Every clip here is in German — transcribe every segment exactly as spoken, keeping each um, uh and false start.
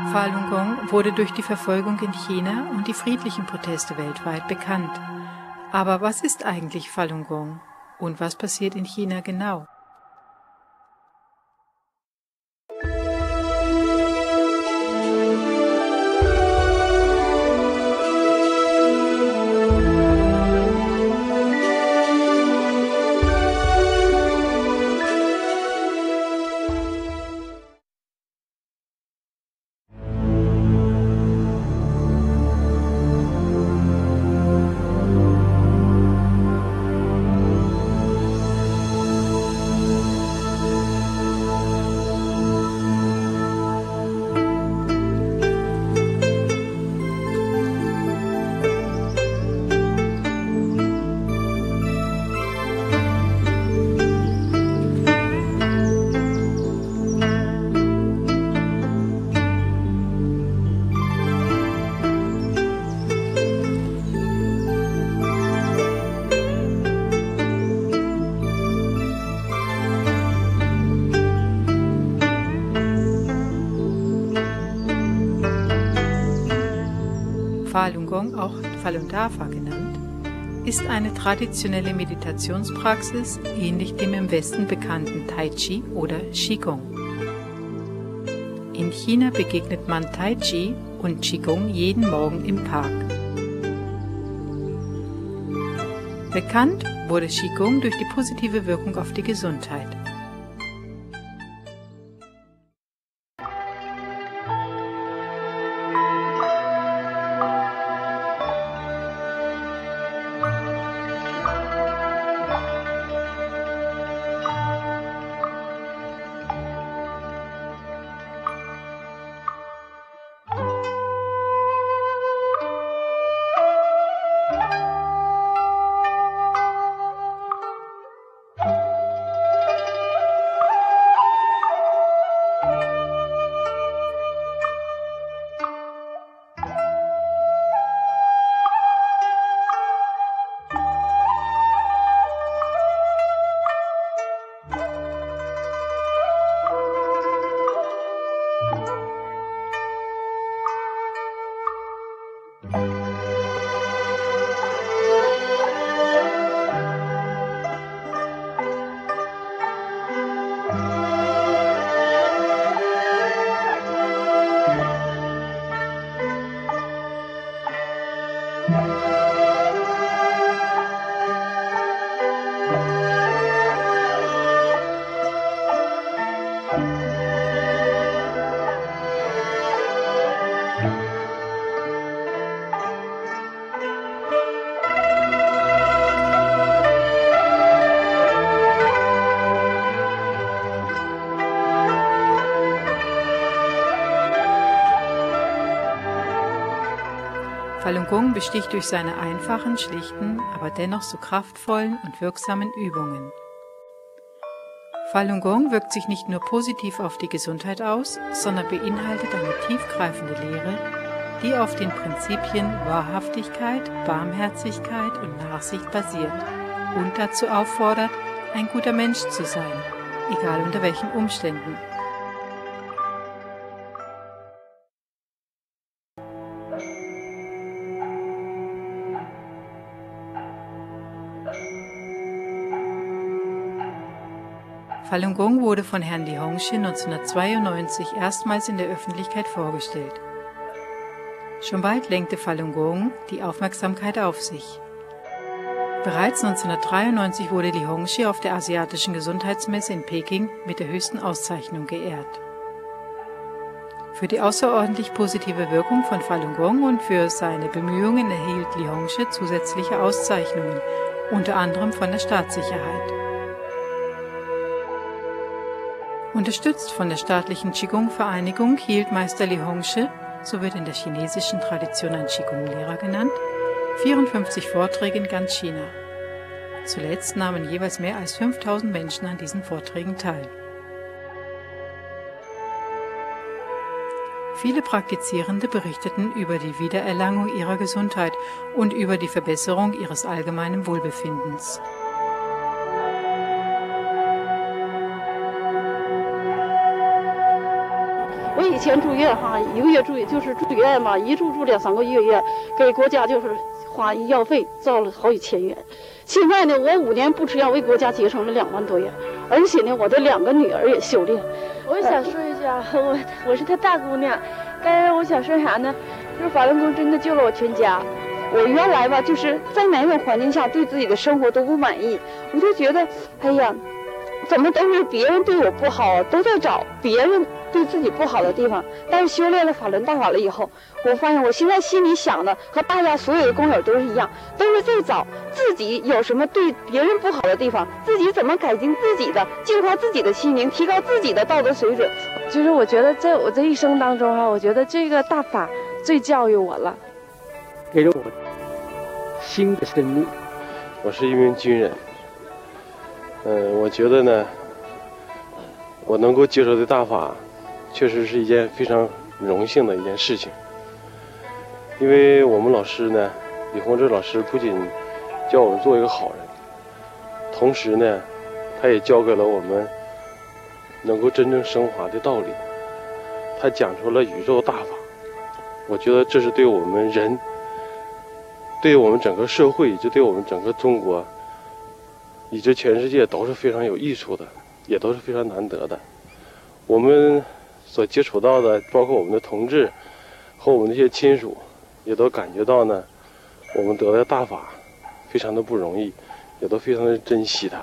Falun Gong wurde durch die Verfolgung in China und die friedlichen Proteste weltweit bekannt. Aber was ist eigentlich Falun Gong und was passiert in China genau? Falun Gong, auch Falun Dafa genannt, ist eine traditionelle Meditationspraxis, ähnlich dem im Westen bekannten Tai Chi oder Qigong. In China begegnet man Tai Chi und Qigong jeden Morgen im Park. Bekannt wurde Qigong durch die positive Wirkung auf die Gesundheit. Falun Gong besticht durch seine einfachen, schlichten, aber dennoch so kraftvollen und wirksamen Übungen. Falun Gong wirkt sich nicht nur positiv auf die Gesundheit aus, sondern beinhaltet eine tiefgreifende Lehre, die auf den Prinzipien Wahrhaftigkeit, Barmherzigkeit und Nachsicht basiert und dazu auffordert, ein guter Mensch zu sein, egal unter welchen Umständen. Falun Gong wurde von Herrn Li Hongzhi neunzehnhundertzweiundneunzig erstmals in der Öffentlichkeit vorgestellt. Schon bald lenkte Falun Gong die Aufmerksamkeit auf sich. Bereits neunzehnhundertdreiundneunzig wurde Li Hongzhi auf der Asiatischen Gesundheitsmesse in Peking mit der höchsten Auszeichnung geehrt. Für die außerordentlich positive Wirkung von Falun Gong und für seine Bemühungen erhielt Li Hongzhi zusätzliche Auszeichnungen, unter anderem von der Staatssicherheit. Unterstützt von der staatlichen Qigong-Vereinigung hielt Meister Li Hongzhi, so wird in der chinesischen Tradition ein Qigong-Lehrer genannt, vierundfünfzig Vorträge in ganz China. Zuletzt nahmen jeweils mehr als fünftausend Menschen an diesen Vorträgen teil. Viele Praktizierende berichteten über die Wiedererlangung ihrer Gesundheit und über die Verbesserung ihres allgemeinen Wohlbefindens. 我以前住院哈，一个月住就是住院嘛，一住住两三个月院，给国家就是花医药费造了好几千元。现在呢，我五年不吃药，为国家节省了两万多元，而且呢，我的两个女儿也修炼。 我想说一下，我我是他大姑娘，刚才我想说啥呢？就是法轮功真的救了我全家。我原来吧，就是在哪种环境下对自己的生活都不满意，我就觉得，哎呀，怎么都是别人对我不好，都在找别人对自己不好的地方。但是修炼了法轮大法了以后，我发现我现在心里想的和大家所有的工友都是一样，都是在找自己有什么对别人不好的地方，自己怎么改进自己的，净化自己的心灵，提高自己的道德水准。就是我觉得在我这一生当中哈、啊，我觉得这个大法最教育我了， 给了我新的生命。 我是一名军人，嗯，我觉得呢，我能够接受的大法，确实是一件非常荣幸的一件事情。因为我们老师呢，李洪志老师不仅教我们做一个好人，同时呢，他也教给了我们能够真正升华的道理。他讲出了宇宙大法，我觉得这是对我们人，对我们整个社会，以及对我们整个中国，以及全世界都是非常有益处的，也都是非常难得的。我们所接触到的，包括我们的同志和我们那些亲属，也都感觉到呢，我们得的大法非常的不容易，也都非常的珍惜它。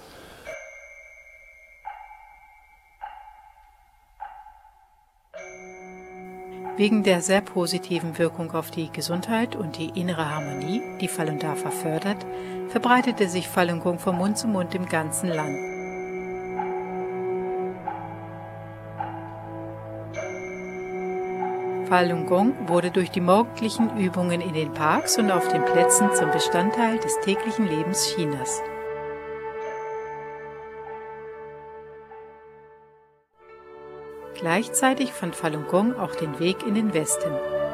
Wegen der sehr positiven Wirkung auf die Gesundheit und die innere Harmonie, die Falun Dafa fördert, verbreitete sich Falun Gong von Mund zu Mund im ganzen Land. Falun Gong wurde durch die morgendlichen Übungen in den Parks und auf den Plätzen zum Bestandteil des täglichen Lebens Chinas. Gleichzeitig fand Falun Gong auch den Weg in den Westen.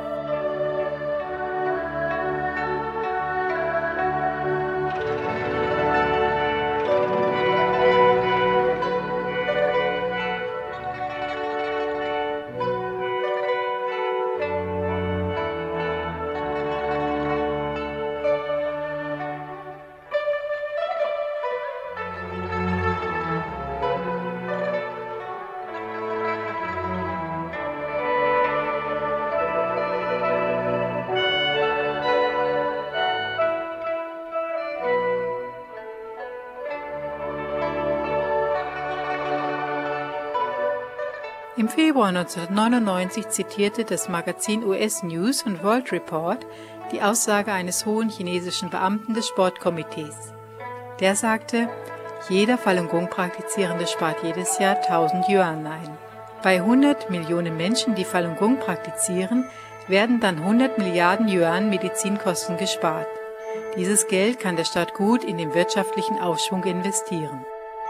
Im Februar neunzehnhundertneunundneunzig zitierte das Magazin U S News und World Report die Aussage eines hohen chinesischen Beamten des Sportkomitees. Der sagte, jeder Falun Gong Praktizierende spart jedes Jahr tausend Yuan ein. Bei hundert Millionen Menschen, die Falun Gong praktizieren, werden dann hundert Milliarden Yuan Medizinkosten gespart. Dieses Geld kann der Staat gut in den wirtschaftlichen Aufschwung investieren.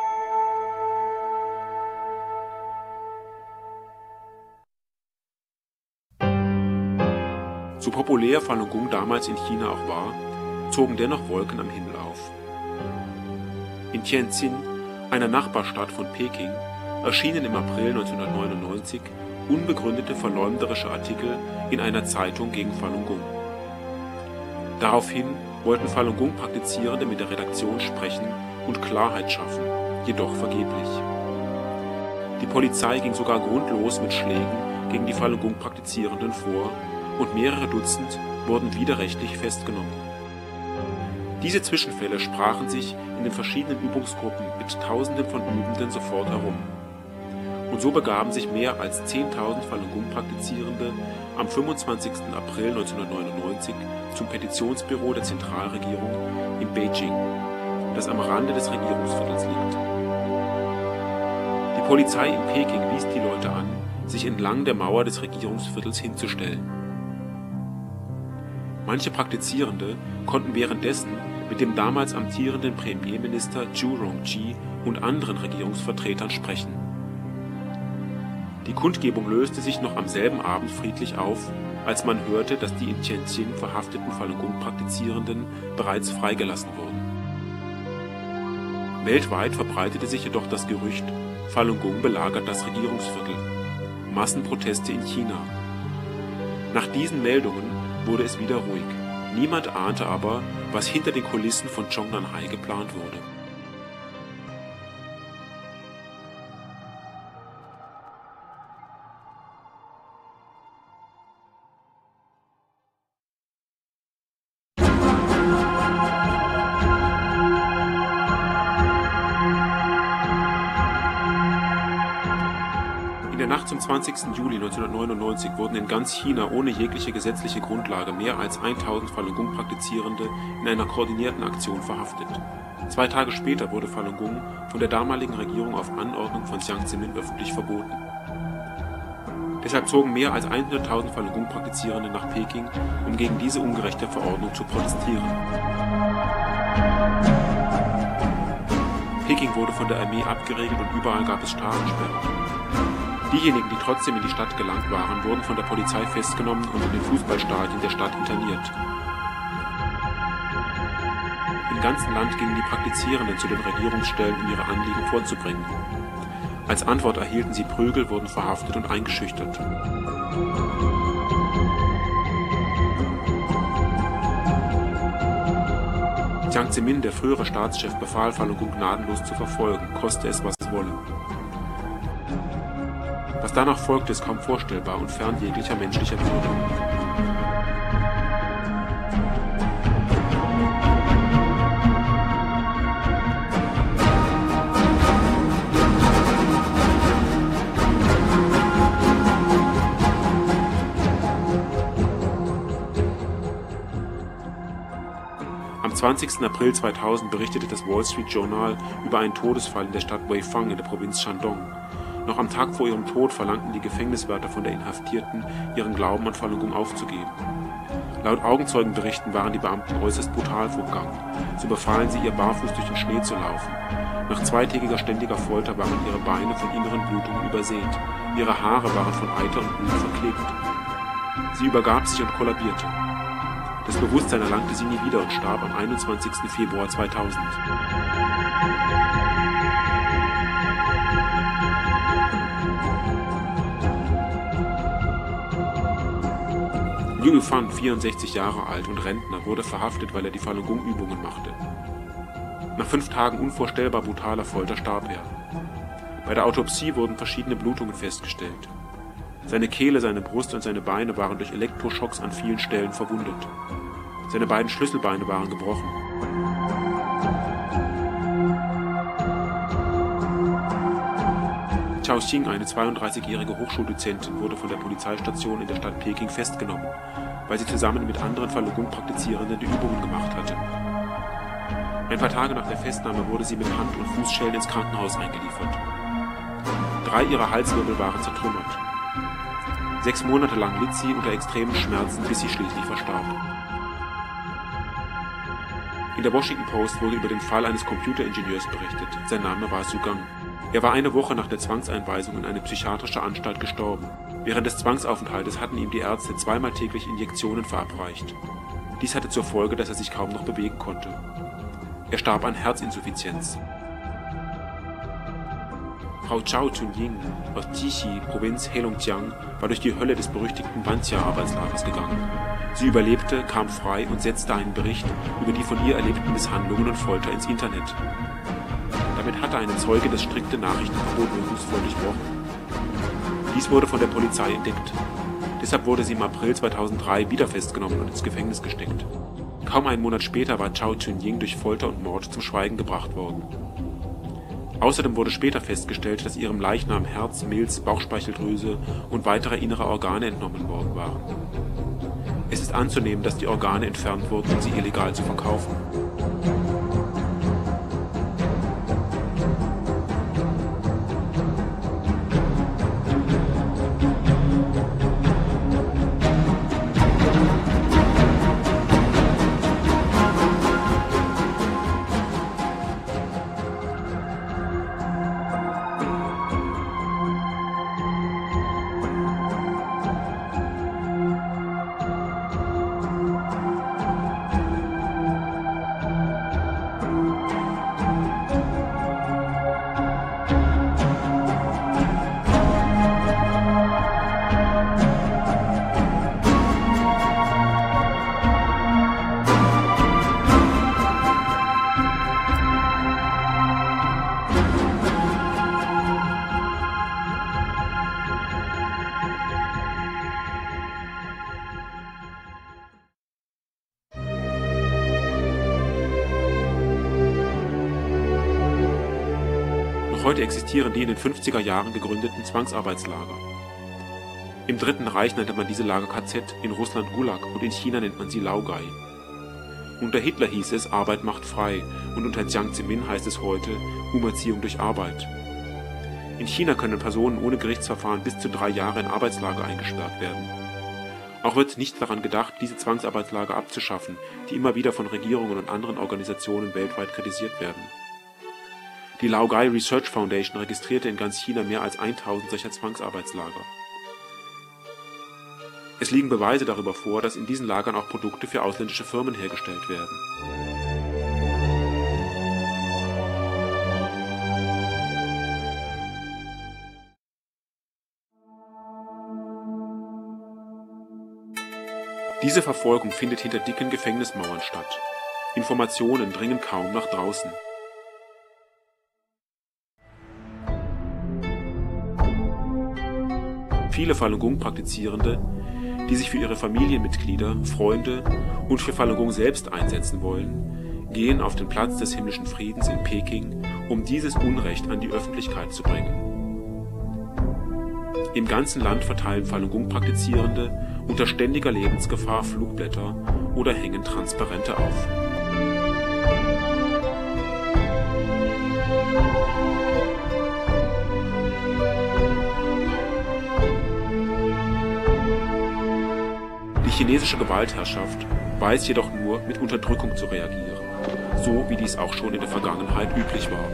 So populär Falun Gong damals in China auch war, zogen dennoch Wolken am Himmel auf. In Tianjin, einer Nachbarstadt von Peking, erschienen im April neunzehnhundertneunundneunzig unbegründete verleumderische Artikel in einer Zeitung gegen Falun Gong. Daraufhin wollten Falun Gong Praktizierende mit der Redaktion sprechen und Klarheit schaffen, jedoch vergeblich. Die Polizei ging sogar grundlos mit Schlägen gegen die Falun Gong Praktizierenden vor und mehrere Dutzend wurden widerrechtlich festgenommen. Diese Zwischenfälle sprachen sich in den verschiedenen Übungsgruppen mit Tausenden von Übenden sofort herum. Und so begaben sich mehr als zehntausend Falun Gong Praktizierende am fünfundzwanzigsten April neunzehnhundertneunundneunzig zum Petitionsbüro der Zentralregierung in Beijing, das am Rande des Regierungsviertels liegt. Die Polizei in Peking wies die Leute an, sich entlang der Mauer des Regierungsviertels hinzustellen. Manche Praktizierende konnten währenddessen mit dem damals amtierenden Premierminister Zhu Rongji und anderen Regierungsvertretern sprechen. Die Kundgebung löste sich noch am selben Abend friedlich auf, als man hörte, dass die in Tianjin verhafteten Falun Gong Praktizierenden bereits freigelassen wurden. Weltweit verbreitete sich jedoch das Gerücht, Falun Gong belagert das Regierungsviertel. Massenproteste in China. Nach diesen Meldungen wurde es wieder ruhig. Niemand ahnte aber, was hinter den Kulissen von Zhongnanhai geplant wurde. In der Nacht zum zwanzigsten Juli neunzehnhundertneunundneunzig wurden in ganz China ohne jegliche gesetzliche Grundlage mehr als tausend Falun Gong-Praktizierende in einer koordinierten Aktion verhaftet. Zwei Tage später wurde Falun Gong von der damaligen Regierung auf Anordnung von Jiang Zemin öffentlich verboten. Deshalb zogen mehr als hunderttausend Falun Gong-Praktizierende nach Peking, um gegen diese ungerechte Verordnung zu protestieren. Peking wurde von der Armee abgeriegelt und überall gab es Straßensperren. Diejenigen, die trotzdem in die Stadt gelangt waren, wurden von der Polizei festgenommen und in den Fußballstadien der Stadt interniert. Im ganzen Land gingen die Praktizierenden zu den Regierungsstellen, um ihre Anliegen vorzubringen. Als Antwort erhielten sie Prügel, wurden verhaftet und eingeschüchtert. Jiang Zemin, der frühere Staatschef, befahl Falun Gong gnadenlos zu verfolgen, koste es was es wolle. Was danach folgte, ist kaum vorstellbar und fern jeglicher menschlicher Würde. Am zwanzigsten April zweitausend berichtete das Wall Street Journal über einen Todesfall in der Stadt Weifang in der Provinz Shandong. Noch am Tag vor ihrem Tod verlangten die Gefängniswärter von der Inhaftierten, ihren Glauben an Falun Gong aufzugeben. Laut Augenzeugenberichten waren die Beamten äußerst brutal vorgegangen. So befahlen sie ihr, barfuß durch den Schnee zu laufen. Nach zweitägiger ständiger Folter waren ihre Beine von inneren Blutungen übersät. Ihre Haare waren von Eiter und Blut verklebt. Sie übergab sich und kollabierte. Das Bewusstsein erlangte sie nie wieder und starb am einundzwanzigsten Februar zweitausend. Liu Fan, vierundsechzig Jahre alt und Rentner, wurde verhaftet, weil er die Falun Gong Übungen machte. Nach fünf Tagen unvorstellbar brutaler Folter starb er. Bei der Autopsie wurden verschiedene Blutungen festgestellt. Seine Kehle, seine Brust und seine Beine waren durch Elektroschocks an vielen Stellen verwundet. Seine beiden Schlüsselbeine waren gebrochen. Chao Xing, eine zweiunddreißigjährige Hochschuldozentin, wurde von der Polizeistation in der Stadt Peking festgenommen, weil sie zusammen mit anderen Falun Gong Praktizierenden die Übungen gemacht hatte. Ein paar Tage nach der Festnahme wurde sie mit Hand- und Fußschellen ins Krankenhaus eingeliefert. Drei ihrer Halswirbel waren zertrümmert. Sechs Monate lang litt sie unter extremen Schmerzen, bis sie schließlich verstarb. In der Washington Post wurde über den Fall eines Computeringenieurs berichtet. Sein Name war Su Gang. Er war eine Woche nach der Zwangseinweisung in eine psychiatrische Anstalt gestorben. Während des Zwangsaufenthaltes hatten ihm die Ärzte zweimal täglich Injektionen verabreicht. Dies hatte zur Folge, dass er sich kaum noch bewegen konnte. Er starb an Herzinsuffizienz. Frau Zhao Chunying aus Jixi, Provinz Heilongjiang, war durch die Hölle des berüchtigten Banjia-Arbeitslagers gegangen. Sie überlebte, kam frei und setzte einen Bericht über die von ihr erlebten Misshandlungen und Folter ins Internet. Damit hatte eine Zeuge das strikte Nachrichtenverbot wirkungsvoll durchbrochen. Dies wurde von der Polizei entdeckt. Deshalb wurde sie im April zweitausenddrei wieder festgenommen und ins Gefängnis gesteckt. Kaum einen Monat später war Zhao Chunying durch Folter und Mord zum Schweigen gebracht worden. Außerdem wurde später festgestellt, dass ihrem Leichnam Herz, Milz, Bauchspeicheldrüse und weitere innere Organe entnommen worden waren. Es ist anzunehmen, dass die Organe entfernt wurden, um sie illegal zu verkaufen. heute existieren die in den fünfziger Jahren gegründeten Zwangsarbeitslager. Im Dritten Reich nannte man diese Lager K Z, in Russland Gulag und in China nennt man sie Laogai. Unter Hitler hieß es Arbeit macht frei und unter Jiang Zemin heißt es heute Umerziehung durch Arbeit. In China können Personen ohne Gerichtsverfahren bis zu drei Jahre in Arbeitslager eingesperrt werden. Auch wird nicht daran gedacht, diese Zwangsarbeitslager abzuschaffen, die immer wieder von Regierungen und anderen Organisationen weltweit kritisiert werden. Die Laogai Research Foundation registrierte in ganz China mehr als tausend solcher Zwangsarbeitslager. Es liegen Beweise darüber vor, dass in diesen Lagern auch Produkte für ausländische Firmen hergestellt werden. Diese Verfolgung findet hinter dicken Gefängnismauern statt. Informationen dringen kaum nach draußen. Viele Falun Gong-Praktizierende, die sich für ihre Familienmitglieder, Freunde und für Falun Gong selbst einsetzen wollen, gehen auf den Platz des himmlischen Friedens in Peking, um dieses Unrecht an die Öffentlichkeit zu bringen. Im ganzen Land verteilen Falun Gong-Praktizierende unter ständiger Lebensgefahr Flugblätter oder hängen Transparente auf. Die chinesische Gewaltherrschaft weiß jedoch nur, mit Unterdrückung zu reagieren, so wie dies auch schon in der Vergangenheit üblich war.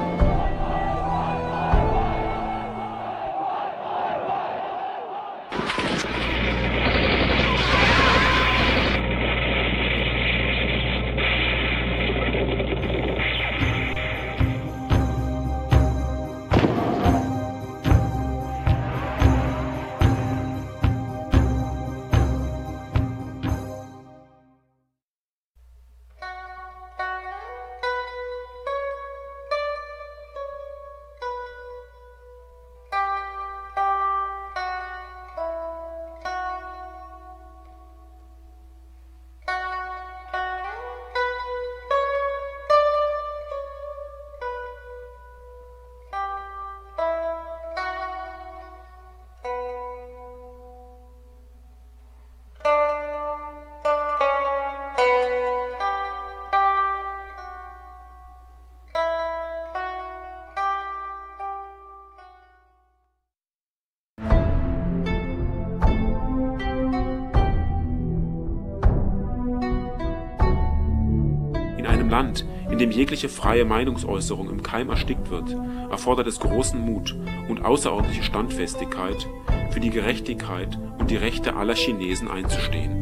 Land, in dem jegliche freie Meinungsäußerung im Keim erstickt wird, erfordert es großen Mut und außerordentliche Standfestigkeit, für die Gerechtigkeit und die Rechte aller Chinesen einzustehen.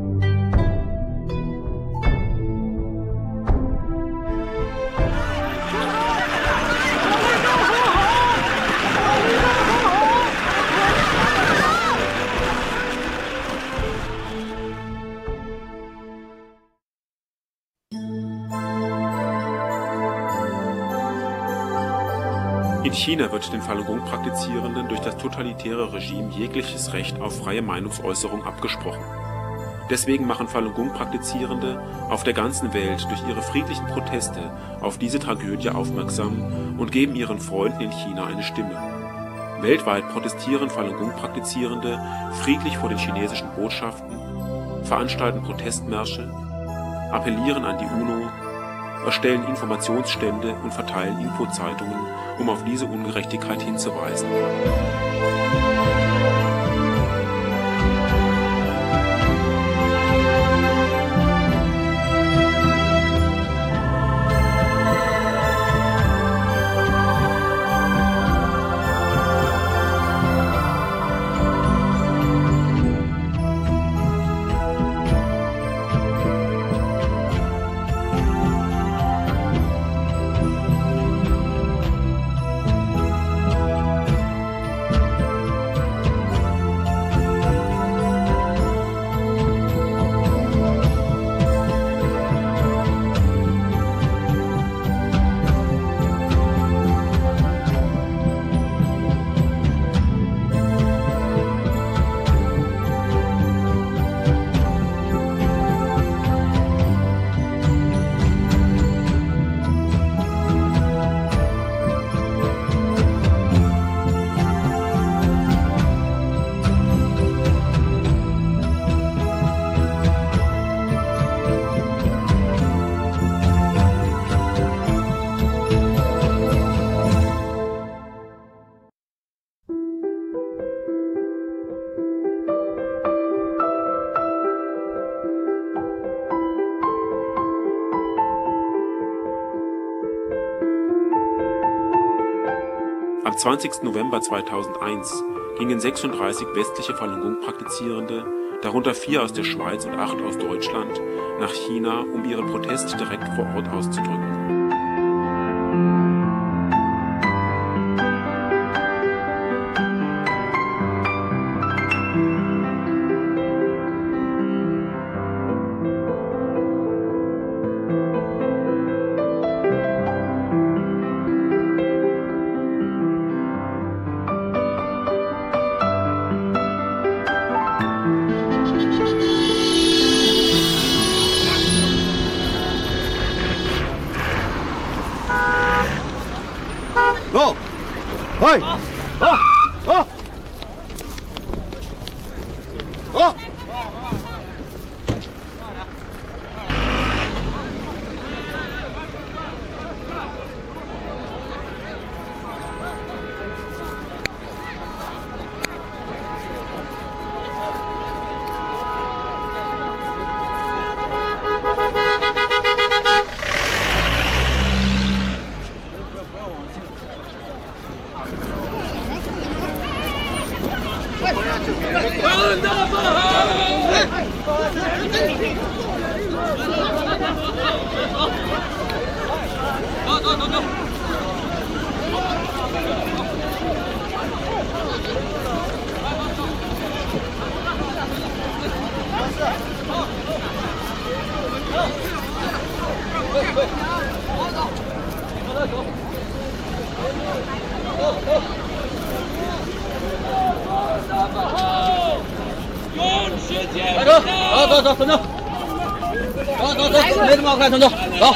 In China wird den Falun Gong-Praktizierenden durch das totalitäre Regime jegliches Recht auf freie Meinungsäußerung abgesprochen. Deswegen machen Falun Gong-Praktizierende auf der ganzen Welt durch ihre friedlichen Proteste auf diese Tragödie aufmerksam und geben ihren Freunden in China eine Stimme. Weltweit protestieren Falun Gong-Praktizierende friedlich vor den chinesischen Botschaften, veranstalten Protestmärsche, appellieren an die UNO, erstellen Informationsstände und verteilen Infozeitungen, um auf diese Ungerechtigkeit hinzuweisen. Am zwanzigsten November zweitausendeins gingen sechsunddreißig westliche Falun Gong-Praktizierende, darunter vier aus der Schweiz und acht aus Deutschland, nach China, um ihren Protest direkt vor Ort auszudrücken. Go! Hey! Oh! Oh! Oh! 快走！走走走，等等！走走走，没什么好看，等等，走。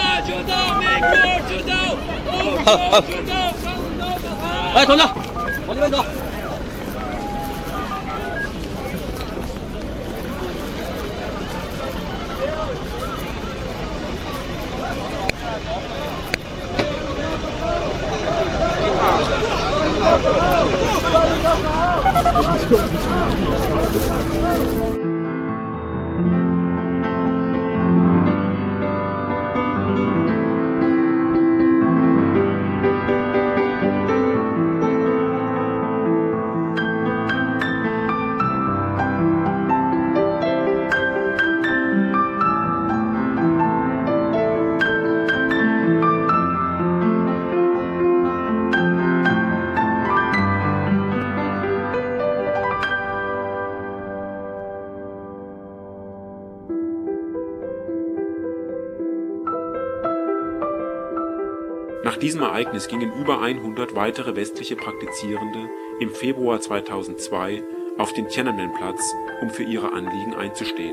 好，好。来，等等，往这边走。 Nach diesem Ereignis gingen über hundert weitere westliche Praktizierende im Februar zweitausendzwei auf den Tiananmen-Platz, um für ihre Anliegen einzustehen.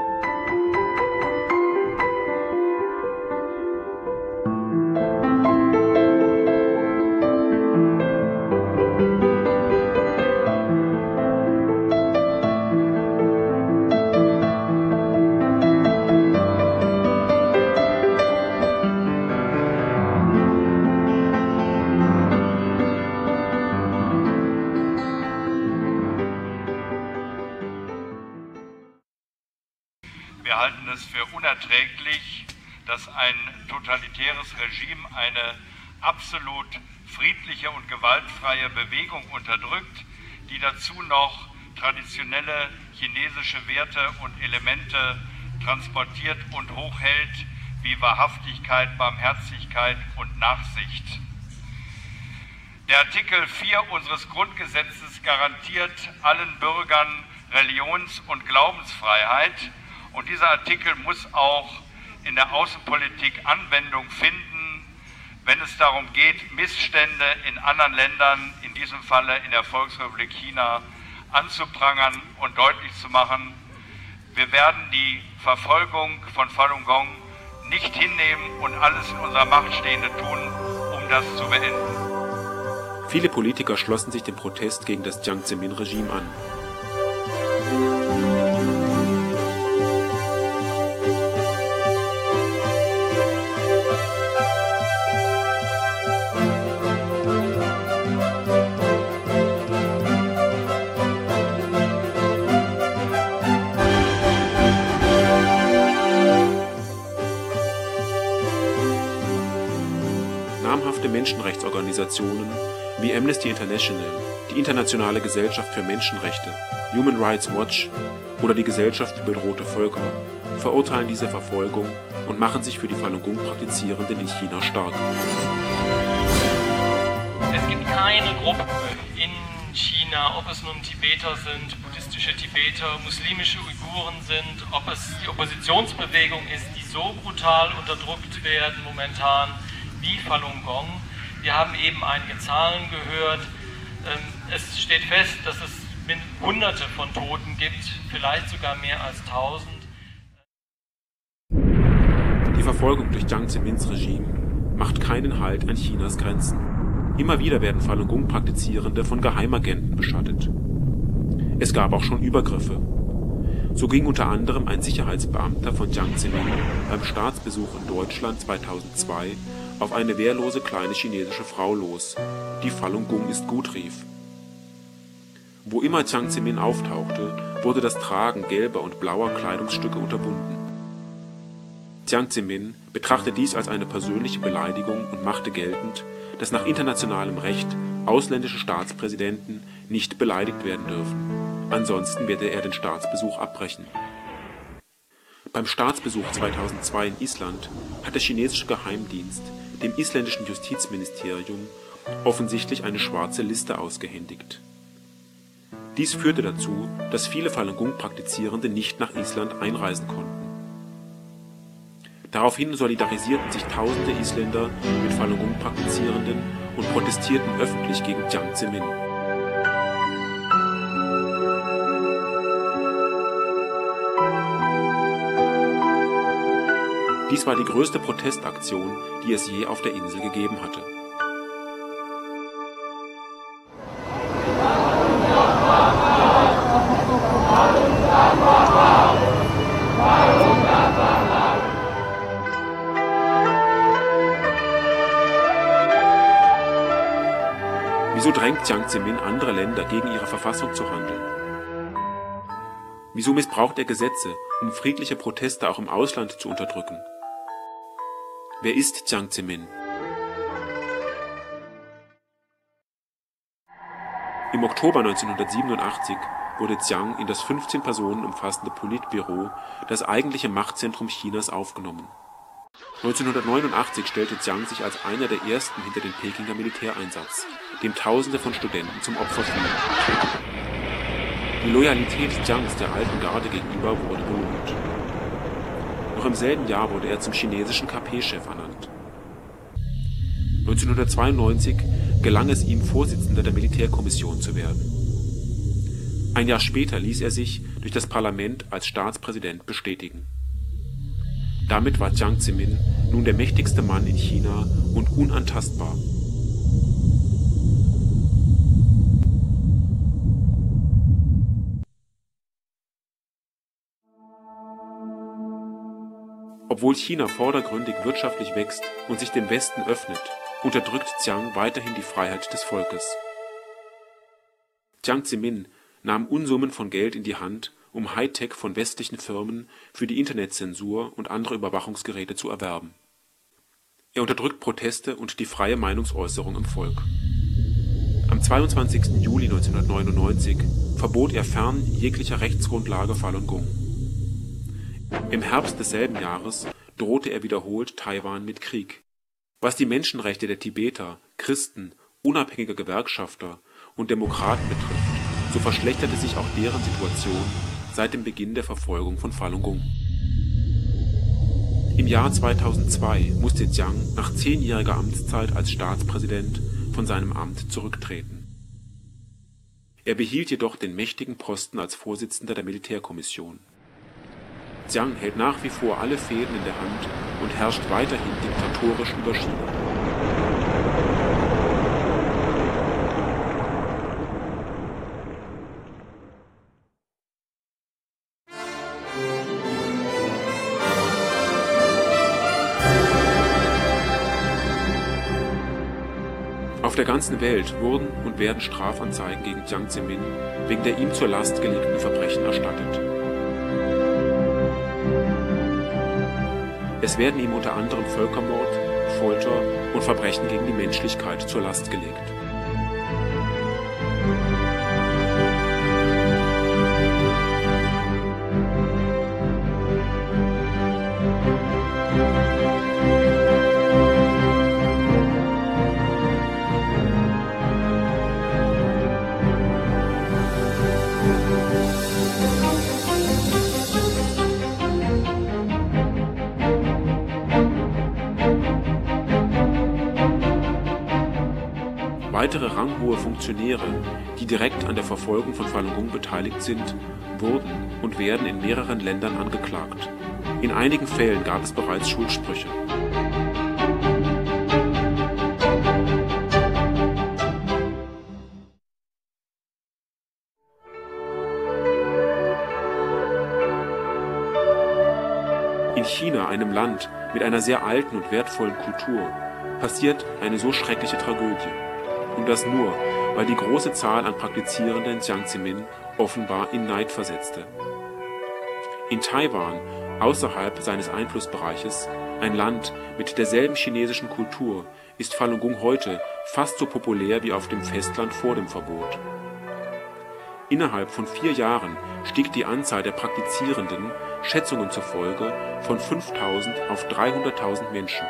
Wir halten es für unerträglich, dass ein totalitäres Regime eine absolut friedliche und gewaltfreie Bewegung unterdrückt, die dazu noch traditionelle chinesische Werte und Elemente transportiert und hochhält, wie Wahrhaftigkeit, Barmherzigkeit und Nachsicht. Der Artikel vier unseres Grundgesetzes garantiert allen Bürgern Religions- und Glaubensfreiheit. Und dieser Artikel muss auch in der Außenpolitik Anwendung finden, wenn es darum geht, Missstände in anderen Ländern, in diesem Falle in der Volksrepublik China, anzuprangern und deutlich zu machen, wir werden die Verfolgung von Falun Gong nicht hinnehmen und alles in unserer Macht Stehende tun, um das zu beenden. Viele Politiker schlossen sich dem Protest gegen das Jiang Zemin-Regime an. Namhafte Menschenrechtsorganisationen wie Amnesty International, die Internationale Gesellschaft für Menschenrechte, Human Rights Watch oder die Gesellschaft für bedrohte Völker verurteilen diese Verfolgung und machen sich für die Falun Gong-Praktizierenden in China stark. Es gibt keine Gruppe in China, ob es nun Tibeter sind, buddhistische Tibeter, muslimische Uiguren sind, ob es die Oppositionsbewegung ist, die so brutal unterdrückt werden momentan wie Falun Gong. Wir haben eben einige Zahlen gehört. Es steht fest, dass es Hunderte von Toten gibt, vielleicht sogar mehr als tausend. Die Verfolgung durch Jiang Zemins Regime macht keinen Halt an Chinas Grenzen. Immer wieder werden Falun Gong-Praktizierende von Geheimagenten beschattet. Es gab auch schon Übergriffe. So ging unter anderem ein Sicherheitsbeamter von Jiang Zemin beim Staatsbesuch in Deutschland zweitausendzwei auf eine wehrlose kleine chinesische Frau los, die Falun Gong ist gut rief. Wo immer Jiang Zemin auftauchte, wurde das Tragen gelber und blauer Kleidungsstücke unterbunden. Jiang Zemin betrachtete dies als eine persönliche Beleidigung und machte geltend, dass nach internationalem Recht ausländische Staatspräsidenten nicht beleidigt werden dürfen. Ansonsten werde er den Staatsbesuch abbrechen. Beim Staatsbesuch zweitausendzwei in Island hat der chinesische Geheimdienst dem isländischen Justizministerium offensichtlich eine schwarze Liste ausgehändigt. Dies führte dazu, dass viele Falun Gong-Praktizierende nicht nach Island einreisen konnten. Daraufhin solidarisierten sich tausende Isländer mit Falun Gong-Praktizierenden und protestierten öffentlich gegen Jiang Zemin. Dies war die größte Protestaktion, die es je auf der Insel gegeben hatte. Wieso drängt Jiang Zemin andere Länder gegen ihre Verfassung zu handeln? Wieso missbraucht er Gesetze, um friedliche Proteste auch im Ausland zu unterdrücken? Wer ist Jiang Zemin? Im Oktober neunzehnhundertsiebenundachtzig wurde Jiang in das fünfzehn Personen umfassende Politbüro, das eigentliche Machtzentrum Chinas, aufgenommen. neunzehnhundertneunundachtzig stellte Jiang sich als einer der ersten hinter den Pekinger Militäreinsatz, dem Tausende von Studenten zum Opfer fielen. Die Loyalität Jiangs der alten Garde gegenüber wurde belohnt. Noch im selben Jahr wurde er zum chinesischen K P-Chef ernannt. neunzehnhundertzweiundneunzig gelang es ihm, Vorsitzender der Militärkommission zu werden. Ein Jahr später ließ er sich durch das Parlament als Staatspräsident bestätigen. Damit war Jiang Zemin nun der mächtigste Mann in China und unantastbar. Obwohl China vordergründig wirtschaftlich wächst und sich dem Westen öffnet, unterdrückt Jiang weiterhin die Freiheit des Volkes. Jiang Zemin nahm Unsummen von Geld in die Hand, um Hightech von westlichen Firmen für die Internetzensur und andere Überwachungsgeräte zu erwerben. Er unterdrückt Proteste und die freie Meinungsäußerung im Volk. Am zweiundzwanzigsten Juli neunzehnhundertneunundneunzig verbot er fern jeglicher Rechtsgrundlage Falun Gong. Im Herbst desselben Jahres drohte er wiederholt Taiwan mit Krieg. Was die Menschenrechte der Tibeter, Christen, unabhängiger Gewerkschafter und Demokraten betrifft, so verschlechterte sich auch deren Situation seit dem Beginn der Verfolgung von Falun Gong. Im Jahr zweitausendzwei musste Jiang nach zehnjähriger Amtszeit als Staatspräsident von seinem Amt zurücktreten. Er behielt jedoch den mächtigen Posten als Vorsitzender der Militärkommission. Jiang hält nach wie vor alle Fäden in der Hand und herrscht weiterhin diktatorisch über China. Auf der ganzen Welt wurden und werden Strafanzeigen gegen Jiang Zemin wegen der ihm zur Last gelegten Verbrechen erstattet. Es werden ihm unter anderem Völkermord, Folter und Verbrechen gegen die Menschlichkeit zur Last gelegt. weitere ranghohe Funktionäre, die direkt an der Verfolgung von Falun Gong beteiligt sind, wurden und werden in mehreren Ländern angeklagt. In einigen Fällen gab es bereits Schuldsprüche. In China, einem Land mit einer sehr alten und wertvollen Kultur, passiert eine so schreckliche Tragödie. Und das nur, weil die große Zahl an Praktizierenden Jiang Zemin offenbar in Neid versetzte. In Taiwan, außerhalb seines Einflussbereiches, ein Land mit derselben chinesischen Kultur, ist Falun Gong heute fast so populär wie auf dem Festland vor dem Verbot. Innerhalb von vier Jahren stieg die Anzahl der Praktizierenden, Schätzungen zufolge, von fünftausend auf dreihunderttausend Menschen.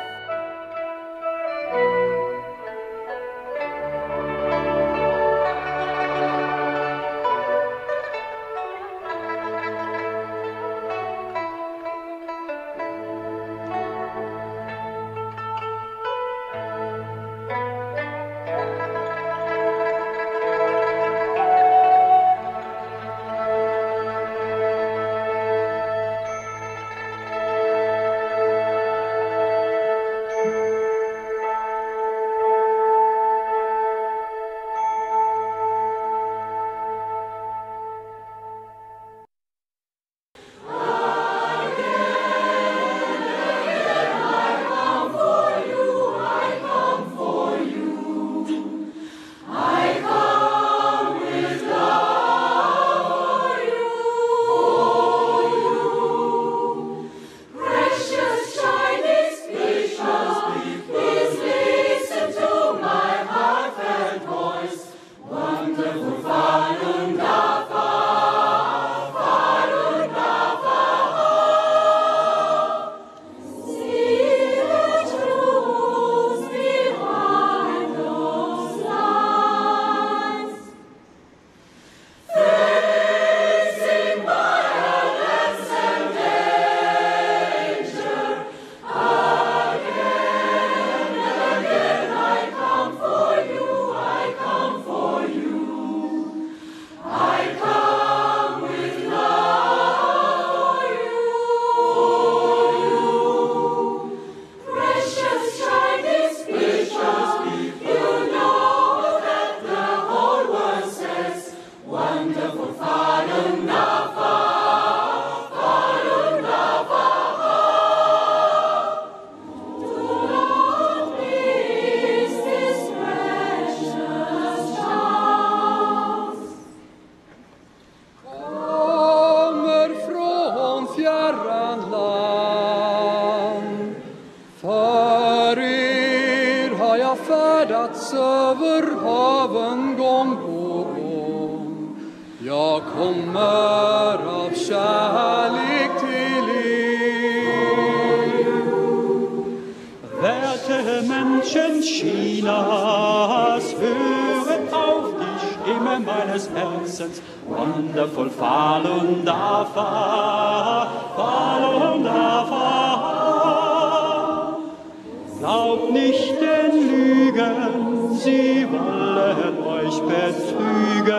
färdats över haven gång på gång. Jag kommer av kärlek till er. Werte Menschen Chinas, höret auf die Stimme meines Herzens. Wonderful Falun Dafa, Falun Dafa. Glaubt nicht den Lügen, sie wollen euch betrügen.